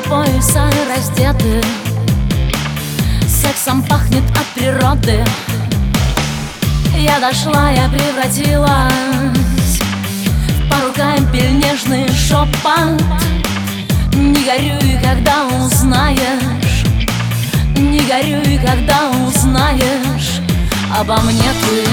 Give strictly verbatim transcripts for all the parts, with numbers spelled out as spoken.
пояса раздеты, сексом пахнет от природы. Я дошла, я превратилась в пару капель нежный шепот. Не горюй, когда узнаешь, не горюй, когда узнаешь обо мне ты.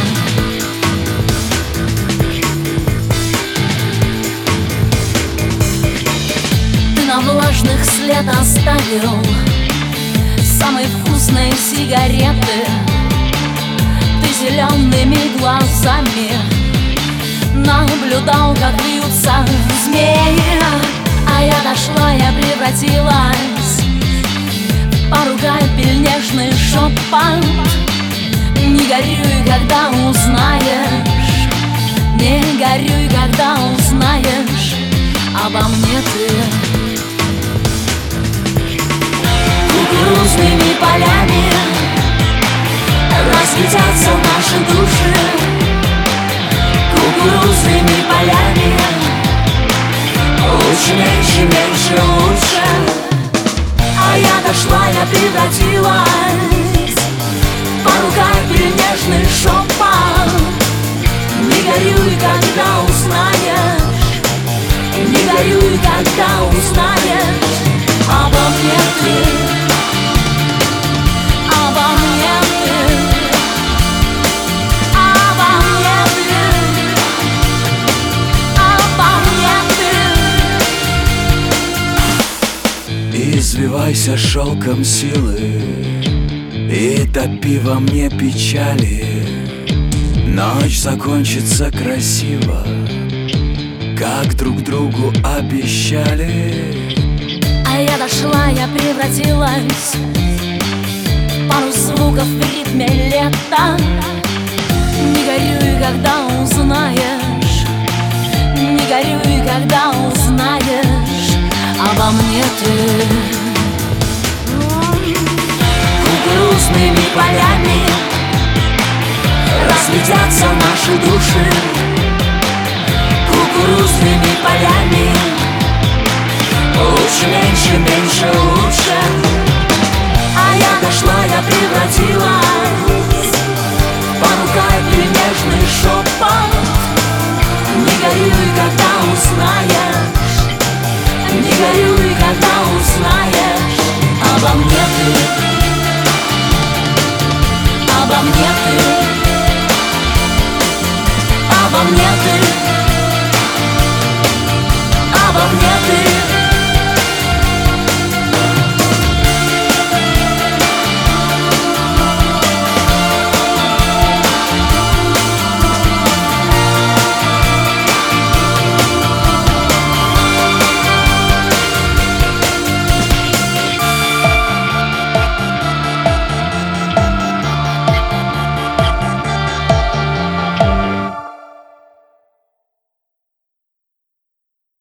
Ты на влажных след оставил самые вкусные сигареты. Ты зелеными глазами наблюдал, как бьются змеи. А я дошла, я превратилась в пару капель нежный шепот. Не горюй, когда узнаешь, не горюй, когда узнаешь обо мне ты. Кукурузными полями разлетятся наши души. Кукурузными полями лучше, меньше, меньше, лучше. А я дошла, я превратилась в пару капель нежный шепот. Не горюй, когда узнаешь, не горюй, когда узнаешь обо мне ты. Извивайся шелком силы и топи во мне печали. Ночь закончится красиво, как друг другу обещали. А я дошла, я превратилась в пару звуков в ритме лета. Не горюй, когда узнаешь, не горюй, когда узнаешь обо мне ты. Кукурузными полями разлетятся наши души. Кукурузными полями лучше, меньше, меньше, лучше. А я дошла, я превратилась в пару капель нежный шепот. Не горюй, когда узнаешь, не горюй, когда узнаешь обо мне ты, обо мне ты, обо мне ты.